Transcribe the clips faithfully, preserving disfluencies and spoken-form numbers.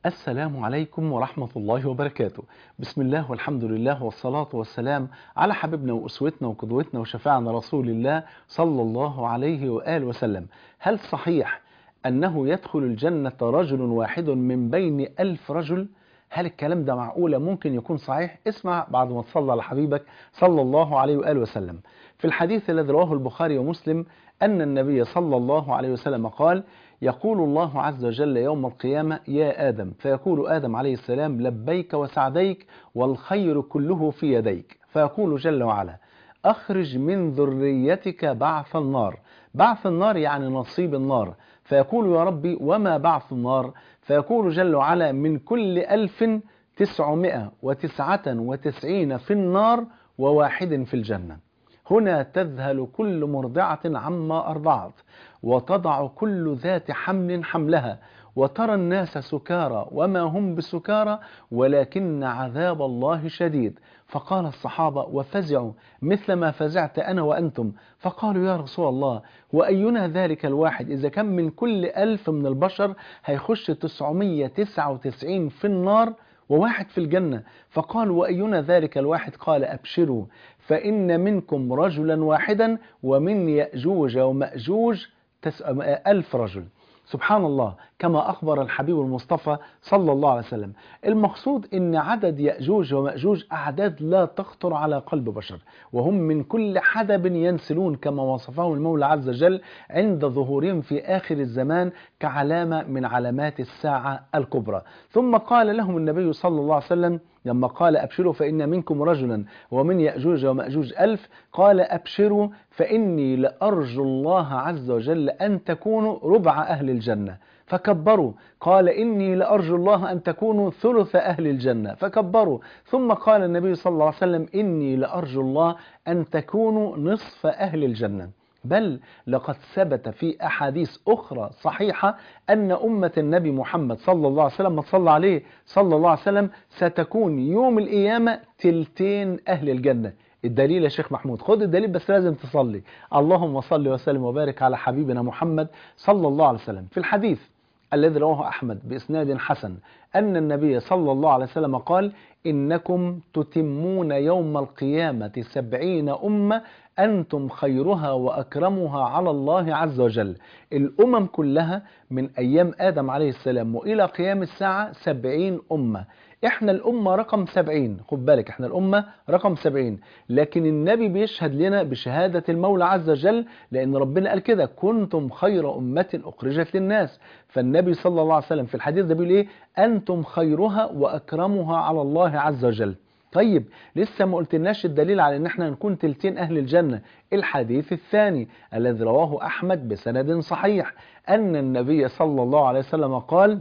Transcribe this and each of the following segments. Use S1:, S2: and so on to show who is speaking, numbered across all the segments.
S1: السلام عليكم ورحمة الله وبركاته. بسم الله والحمد لله والصلاة والسلام على حبيبنا وأسوتنا وقدوتنا وشفاعنا رسول الله صلى الله عليه وآله وسلم. هل صحيح أنه يدخل الجنة رجل واحد من بين ألف رجل؟ هل الكلام ده معقولة ممكن يكون صحيح؟ اسمع بعد ما تصلى على حبيبك صلى الله عليه وآله وسلم. في الحديث الذي رواه البخاري ومسلم أن النبي صلى الله عليه وسلم قال: يقول الله عز وجل يوم القيامة: يا آدم، فيقول آدم عليه السلام: لبيك وسعديك والخير كله في يديك. فيقول جل وعلا: أخرج من ذريتك بعث النار. بعث النار يعني نصيب النار. فيقول: يا ربي وما بعث النار؟ فيقول جل وعلا: من كل ألف تسعمائة وتسعة وتسعين في النار وواحد في الجنة. هنا تذهل كل مرضعة عما أرضعت، وتضع كل ذات حمل حملها، وترى الناس سكارى وما هم بسكارى ولكن عذاب الله شديد. فقال الصحابة وفزعوا مثل ما فزعت أنا وأنتم، فقالوا: يا رسول الله، وأينا ذلك الواحد إذا كان من كل ألف من البشر هيخش تسعمائة وتسعة وتسعين في النار وواحد في الجنة؟ فقال: وأينا ذلك الواحد؟ قال: أبشروا، فإن منكم رجلا واحدا ومن يأجوج ومأجوج ألف رجل. سبحان الله، كما أخبر الحبيب المصطفى صلى الله عليه وسلم. المقصود أن عدد يأجوج ومأجوج أعداد لا تخطر على قلب بشر، وهم من كل حدب ينسلون كما وصفهم المولى عز وجل عند ظهورهم في آخر الزمان كعلامة من علامات الساعة الكبرى. ثم قال لهم النبي صلى الله عليه وسلم لما قال: أبشروا فإن منكم رجلا ومن يأجوج ومأجوج ألف، قال: أبشروا فإني لأرجو الله عز وجل أن تكونوا ربع أهل الجنة. فكبروا. قال: إني لأرجو الله أن تكونوا ثلث أهل الجنة. فكبروا. ثم قال النبي صلى الله عليه وسلم: إني لأرجو الله أن تكونوا نصف أهل الجنة. بل لقد ثبت في أحاديث أخرى صحيحة أن أمة النبي محمد صلى الله عليه وسلم صلى عليه صلى الله عليه وسلم ستكون يوم القيامة تلتين أهل الجنة. الدليل يا شيخ محمود؟ خد الدليل بس لازم تصلي. اللهم صل وسلم وبارك على حبيبنا محمد صلى الله عليه وسلم. في الحديث الذي رواه أحمد بإسناد حسن أن النبي صلى الله عليه وسلم قال: إنكم تتمون يوم القيامة سبعين أمة أنتم خيرها وأكرمها على الله عز وجل. الأمم كلها من أيام آدم عليه السلام وإلى قيام الساعة سبعين أمة. إحنا الأمة رقم سبعين. خد بالك، إحنا الأمة رقم سبعين، لكن النبي بيشهد لنا بشهادة المولى عز وجل، لأن ربنا قال كده: كنتم خير أمة أخرجت للناس. فالنبي صلى الله عليه وسلم في الحديث ده بيقول إيه؟ أنتم خيرها وأكرمها على الله عز وجل. طيب لسه ما قلتلناش الدليل على ان احنا نكون تلتين اهل الجنة. الحديث الثاني الذي رواه احمد بسند صحيح ان النبي صلى الله عليه وسلم قال: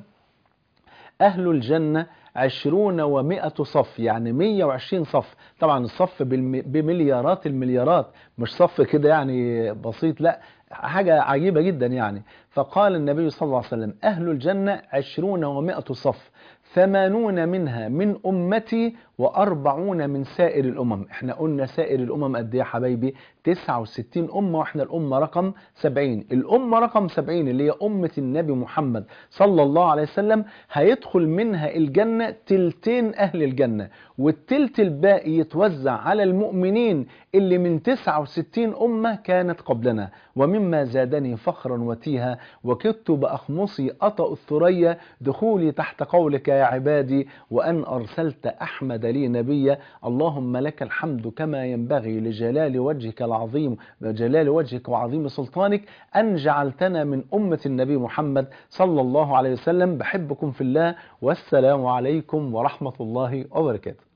S1: اهل الجنة عشرون ومائة صف، يعني مية وعشرين صف. طبعا الصف بمليارات المليارات، مش صف كده يعني بسيط، لا، حاجة عجيبة جدا يعني. فقال النبي صلى الله عليه وسلم: أهل الجنة عشرون ومائة صف، ثمانون منها من أمتي وأربعون من سائر الأمم. احنا قلنا سائر الأمم قد ايه يا حبايبي؟ تسعة وستين أمة، واحنا الأمة رقم سبعين. الأمة رقم سبعين اللي هي أمة النبي محمد صلى الله عليه وسلم هيدخل منها الجنة تلتين أهل الجنة، والتلت الباقي يتوزع على المؤمنين اللي من تسعة وستين أمة كانت قبلنا. ومما زادني فخرا وتيها وكدت بأخمصي أطأ الثريا دخولي تحت قولك يا عبادي، وأن أرسلت أحمد لي نبيا. اللهم لك الحمد كما ينبغي لجلال وجهك العظيم وجلال وجهك وعظيم سلطانك أن جعلتنا من أمة النبي محمد صلى الله عليه وسلم. بحبكم في الله، والسلام عليكم ورحمة الله وبركاته.